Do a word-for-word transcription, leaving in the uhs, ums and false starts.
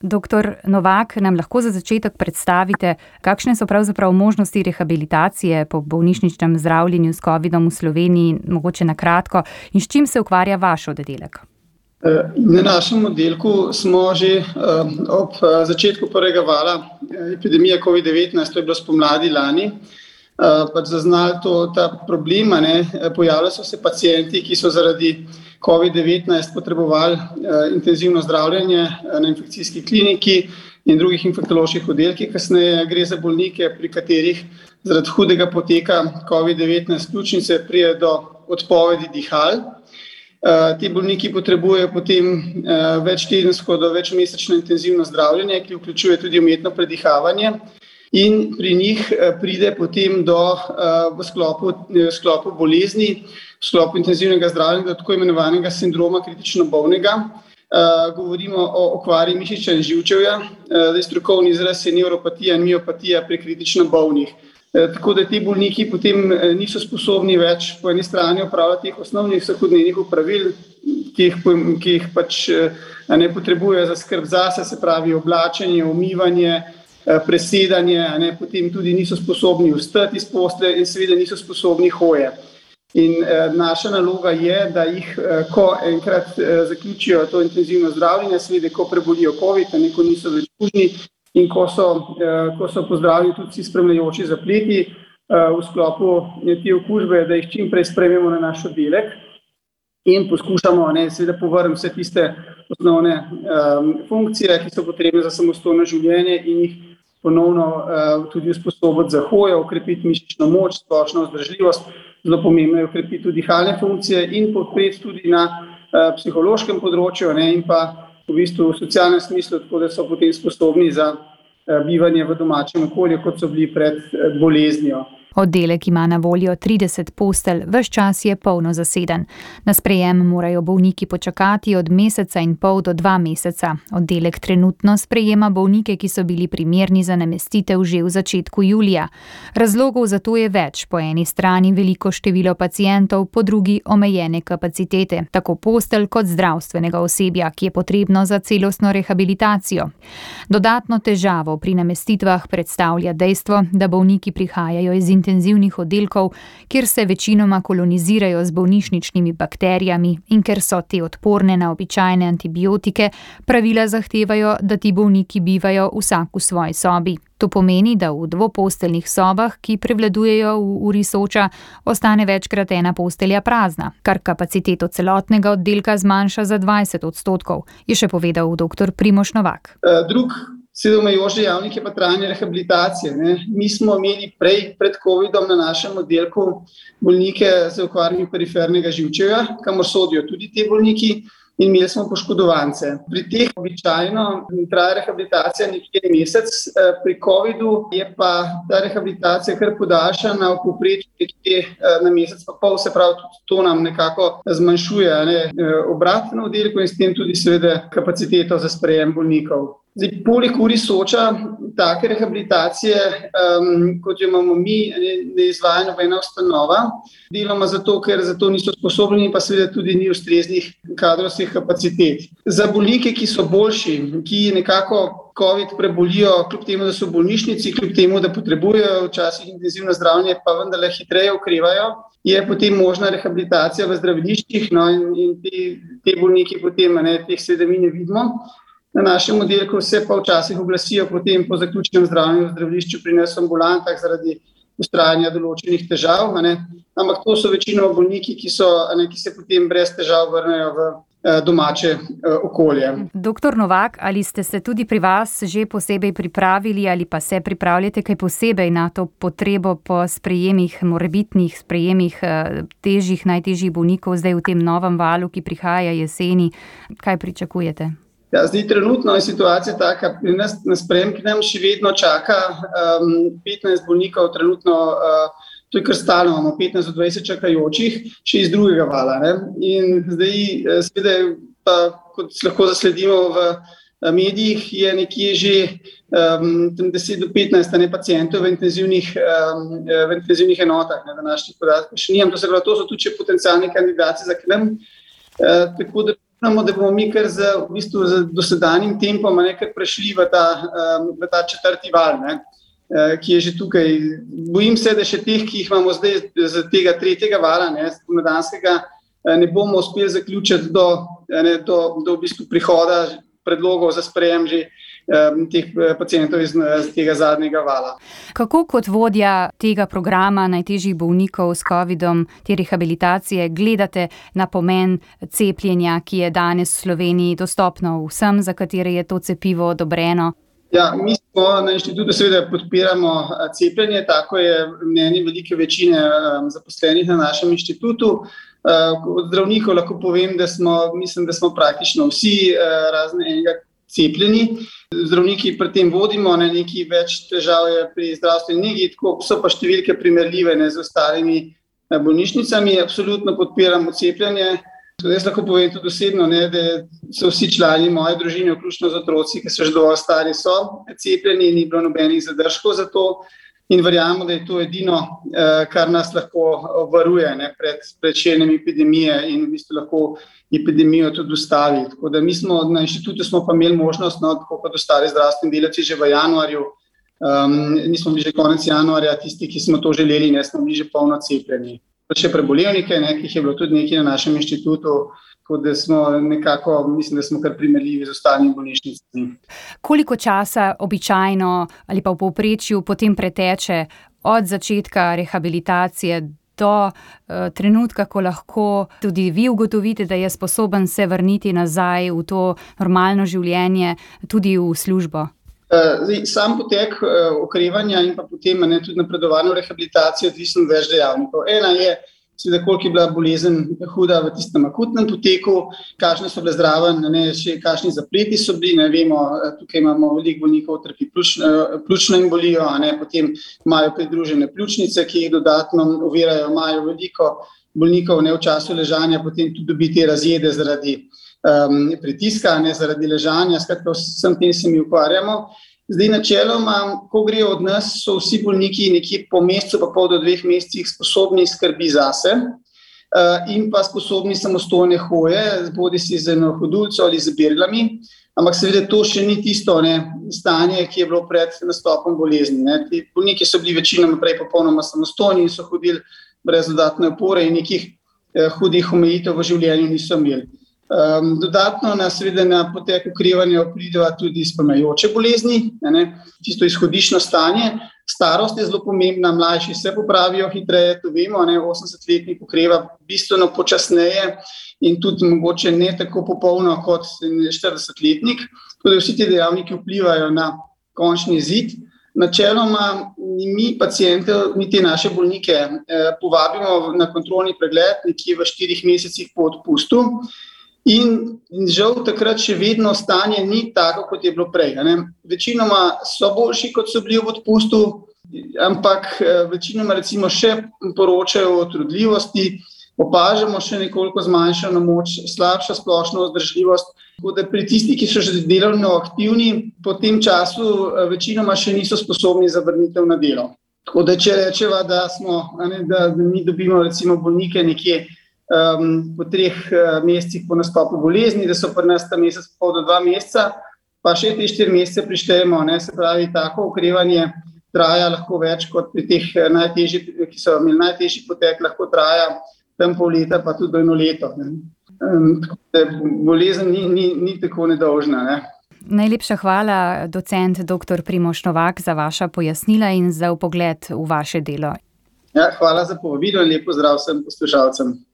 Doktor Novak, nam lahko za začetek predstavite, kakšne so pravzaprav možnosti rehabilitacije po bolnišničnem zdravljenju s covidom v Sloveniji, mogoče na kratko, in s čim se ukvarja vaš oddelek? Na našem oddelku smo že ob začetku prvega vala epidemije covid devetnajst, to je bilo spomladi lani, pač zaznali to, ta problema, ne. Pojavljali so se pacienti, ki so zaradi covid devetnajst potrebovali intenzivno zdravljenje na infekcijski kliniki in drugih infektoloških oddelkih. Kasneje gre za bolnike, pri katerih zaradi hudega poteka covid devetnajst pljučnice pride do odpovedi dihal. Ti bolniki potrebujejo potem večtedensko do večmesečno intenzivno zdravljenje, ki vključuje tudi umetno predihavanje. In pri njih pride potem do v sklopu, v sklopu bolezni, v sklopu intenzivnega zdravljenja, do tako imenovanega sindroma kritično bolnega. Govorimo o okvari mišičja in živčevja, strokovni izraz je nevropatija in miopatija pri kritično bolnih. Tako da ti bolniki potem niso sposobni več po eni strani opravljati teh osnovnih vsakodnevnih opravil, ki jih, ki jih pač ne potrebujejo za skrb zase, se pravi oblačenje, umivanje, presedanje, ne, potem tudi niso sposobni vstati iz postelje in seveda niso sposobni hoje. In naša naloga je, da jih, ko enkrat zaključijo to intenzivno zdravljenje, seveda ko prebolijo covid, a ne, ko niso več kužni, in ko so, ko so pozdravljeni tudi vsi spremljajoči zapleti v sklopu te okužbe, da jih čim prej sprejmemo na naš oddelek in poskušamo, ne, seveda povrniti vse tiste osnovne um, funkcije, ki so potrebne za samostojno življenje in jih ponovno uh, tudi usposobiti za hojo, okrepiti mišično moč, splošno vzdržljivost, zelo pomembno je okrepiti tudi dihalne funkcije in podpreti tudi na uh, psihološkem področju, ne, in pa v bistvu v socialnem smislu, tako da so potem sposobni za bivanje v domačem okolju, kot so bili pred boleznijo. Oddelek ima na voljo trideset postelj, ves čas je polno zaseden. Na sprejem morajo bolniki počakati od meseca in pol do dva meseca. Oddelek trenutno sprejema bolnike, ki so bili primerni za namestitev že v začetku julija. Razlogov za to je več, po eni strani veliko število pacientov, po drugi omejene kapacitete, tako postelj kot zdravstvenega osebja, ki je potrebno za celostno rehabilitacijo. Dodatno težavo pri namestitvah predstavlja dejstvo, da bolniki prihajajo iz intenzivnih oddelkov, kjer se večinoma kolonizirajo z bolnišničnimi bakterijami in ker so te odporne na običajne antibiotike, pravila zahtevajo, da ti bolniki bivajo vsak v svoji sobi. To pomeni, da v dvoposteljnih sobah, ki prevladujejo v uri Soča, ostane večkrat ena postelja prazna, kar kapaciteto celotnega oddelka zmanjša za dvajset odstotkov, je še povedal doktor Primož Novak. Drug Sedomajoč dejavnik je pa trajanje rehabilitacije. Ne. Mi smo imeli prej, pred covidom na našem oddelku bolnike z okvarami perifernega živčevja, kamor sodijo tudi ti bolniki, in imeli smo poškodovance. Pri teh običajno traja rehabilitacija nekje mesec, pri covidu je pa ta rehabilitacija kar podaljšana v povprečju nekje na mesec pa pol, se pravi, tudi to nam nekako zmanjšuje, ne, obrat na oddelku in s tem tudi seveda kapaciteto za sprejem bolnikov. Zdaj, poleg uri Soča, take rehabilitacije, um, kot jo imamo mi, ne, ne izvaja nobena ustanova, deloma zato, ker za to niso sposobni, pa seveda tudi ni ustreznih kadrovskih kapacitet. Za bolnike, ki so boljši, ki nekako covid prebolijo, kljub temu, da so v bolnišnici, kljub temu, da potrebujejo včasih intenzivno zdravljenje, pa vendarle hitreje ukrevajo, je potem možna rehabilitacija v zdraviliščih, no, in, in te, te bolniki potem, ne, teh seveda mi ne vidimo. Na našem oddelku se pa včasih oglasijo potem po zaključenem zdravljenju v zdravilišču pri nas v ambulantah zaradi vztrajanja določenih težav, ne. Ampak to so večinoma bolniki, ki, so, ne, ki se potem brez težav vrnejo v domače okolje. Doktor Novak, ali ste se tudi pri vas že posebej pripravili ali pa se pripravljate kaj posebej na to potrebo po sprejemih, morebitnih sprejemih težjih, najtežjih bolnikov zdaj v tem novem valu, ki prihaja jeseni? Kaj pričakujete? Ja, zdaj trenutno je situacija taka, pri nas na sprejem, ki nam še vedno čaka um, petnajst bolnikov, trenutno uh, to je kar stalno, imamo petnajst do dvajset čakajočih, še iz drugega vala. Ne? In zdaj, seveda, pa, kot lahko zasledimo v medijih, je nekje že um, deset do petnajst ne, pacientov v intenzivnih, um, v intenzivnih enotah, ne, današnjih podatkov. Še nimam, to se pravi, to so tudi potencialni kandidati za krem, uh, tako da računamo, da bomo mi kar z, v bistvu, z dosedanjim tempom nekaj prešli v ta, v ta četrti val, ne, ki je že tukaj. Bojim se, da še teh, ki jih imamo zdaj z tega tretjega vala, ne, spomladanskega, ne bomo uspeli zaključiti do, ne, do, do v bistvu prihoda predlogov za sprejem že teh pacientov iz tega zadnjega vala. Kako kot vodja tega programa najtežjih bolnikov s covidom, te rehabilitacije, gledate na pomen cepljenja, ki je danes v Sloveniji dostopno vsem, za katere je to cepivo odobreno? Ja, mi smo na inštitutu seveda podpiramo cepljenje, tako je mnenje velike večine zaposlenih na našem inštitutu. Od zdravnikov lahko povem, da smo, mislim, da smo praktično vsi razne enega cepljeni. Zdravniki pri tem vodimo, ne, nekaj več težav je pri zdravstveni negi, tako so pa številke primerljive, ne, z ostalimi bolnišnicami. Absolutno podpiramo cepljenje. Tudi jaz lahko povem tudi osebno, ne, da so vsi člani moje družine, vključno z otroci, ki so že dovolj stari, so cepljeni, ni bilo nobenih zadržkov za to. In verjamemo, da je to edino, kar nas lahko varuje, ne, pred, pred širjenjem epidemije in v bistvu lahko epidemijo tudi ustavi. Tako da mi smo na inštitutu smo pa imeli možnost, no, tako kot ostali zdravstveni delavci že v januarju, um, nismo bili že konec januarja, tisti, ki smo to želeli, ne, smo bili že polno cepljeni. Pa še prebolevnike, ne, ki jih je bilo tudi nekaj na našem inštitutu, tako da smo nekako, mislim, da smo kar primerljivi z ostalimi bolnišnicami. Koliko časa običajno ali pa v povprečju potem preteče od začetka rehabilitacije do uh, trenutka, ko lahko tudi vi ugotovite, da je sposoben se vrniti nazaj v to normalno življenje, tudi v službo? Zdaj, sam potek uh, okrevanja in pa potem ne, tudi napredovanje v rehabilitaciji odvisno več dejavnikov. Ena je, seveda, koliko je bila bolezen huda v tistem akutnem poteku, kakšne so bile zraven, ne, še kakšni zapleti so bili, ne vemo, tukaj imamo veliko bolnikov, trpi pljučno, pljučno embolijo, a ne, potem imajo pridružene pljučnice, ki jih dodatno ovirajo, imajo veliko bolnikov, ne, v času ležanja, potem tudi dobi te razjede zaradi um, pritiska, ne, zaradi ležanja, skratka vsem tem se mi ukvarjamo. Zdaj, načeloma, ko gre od nas, so vsi bolniki nekje po mesecu, pa pol do dveh mesecih sposobni skrbi zase uh, in pa sposobni samostojne hoje, bodi si z eno hodulco ali z birlami, ampak seveda to še ni tisto, ne, stanje, ki je bilo pred nastopom bolezni. Ne. Ti bolniki so bili večinoma prej popolnoma samostojni in so hodili brez dodatne opore in nekih eh, hudih omejitev v življenju niso imeli. Um, dodatno na, seveda, na potek okrevanja pridejo tudi spremljajoče bolezni, ne, tisto izhodiščno stanje. Starost je zelo pomembna, mlajši se popravijo hitreje, to vemo, ne, osemdesetletnik okreva bistveno počasneje in tudi mogoče ne tako popolno kot štiridesetletnik. Tudi vsi ti dejavniki vplivajo na končni izid. Načeloma mi paciente, mi te naše bolnike eh, povabimo na kontrolni pregled nekje v štirih mesecih po odpustu. In žal takrat še vedno stanje ni tako, kot je bilo prej. Ne. Večinoma so boljši, kot so bili v odpustu, ampak večinoma recimo še poročajo o utrudljivosti, opažamo še nekoliko zmanjšano moč, slabša splošno vzdržljivost. Tako da pri tistih, ki so že delovno aktivni, po tem času večinoma še niso sposobni za vrnitev na delo. Tako da če rečeva, da smo, ne, da mi dobimo recimo bolnike nekje Um, po treh uh, mesecih po nastopu bolezni, da so pri nas ta mesec pol do dva meseca, pa še te štiri mesece prištejemo, ne, se pravi, tako okrevanje traja lahko več kot pri teh najtežjih, ki so imeli najtežji potek, lahko traja tam pol leta, pa tudi do eno leto. Ne. Um, bolezen ni, ni, ni tako nedolžna. Ne. Najlepša hvala, docent doktor Primož Novak, za vaša pojasnila in za vpogled v vaše delo. Ja, hvala za povabilo in lep pozdrav vsem poslušalcem.